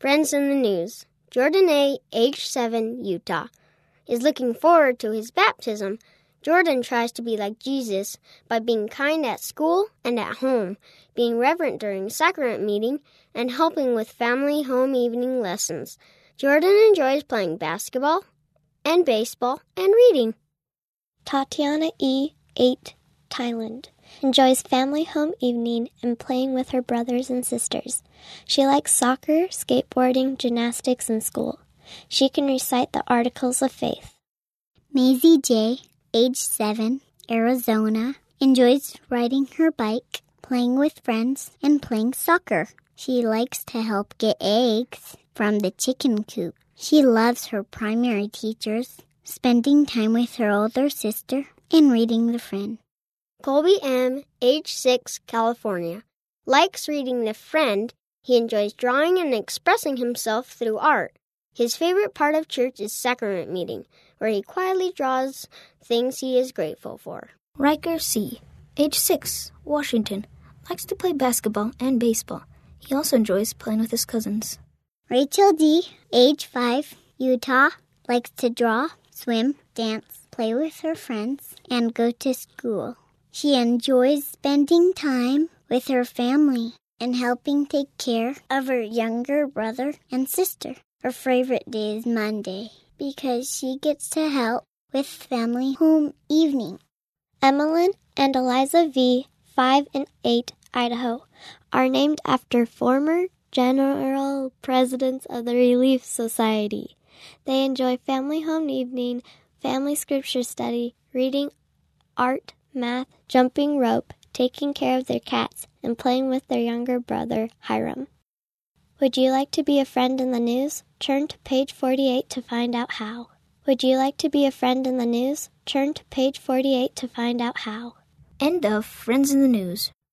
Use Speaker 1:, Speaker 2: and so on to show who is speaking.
Speaker 1: Friends in the News. Jordan A., age 7, Utah, is looking forward to his baptism. Jordan tries to be like Jesus by being kind at school and at home, being reverent during sacrament meeting, and helping with family home evening lessons. Jordan enjoys playing basketball and baseball and reading.
Speaker 2: Tatiana E., 8, Thailand, enjoys family home evening and playing with her brothers and sisters. She likes soccer, skateboarding, gymnastics, and school. She can recite the Articles of Faith.
Speaker 3: Maisie J., age 7, Arizona, enjoys riding her bike, playing with friends, and playing soccer. She likes to help get eggs from the chicken coop. She loves her primary teachers, spending time with her older sister, and reading The Friend.
Speaker 1: Colby M., age 6, California, likes reading The Friend. He enjoys drawing and expressing himself through art. His favorite part of church is sacrament meeting, where he quietly draws things he is grateful for.
Speaker 4: Riker C., age 6, Washington, likes to play basketball and baseball. He also enjoys playing with his cousins.
Speaker 3: Rachel D., age 5, Utah, likes to draw, swim, dance, play with her friends, and go to school. She enjoys spending time with her family and helping take care of her younger brother and sister. Her favorite day is Monday because she gets to help with family home evening.
Speaker 2: Emmeline and Eliza V., 5 and 8, Idaho, are named after former general presidents of the Relief Society. They enjoy family home evening, family scripture study, reading, art, math, jumping rope, taking care of their cats, and playing with their younger brother, Hiram. Would you like to be a friend in the news? Turn to page 48 to find out how. Would you like to be a friend in the news? Turn to page 48 to find out how.
Speaker 4: End of Friends in the News.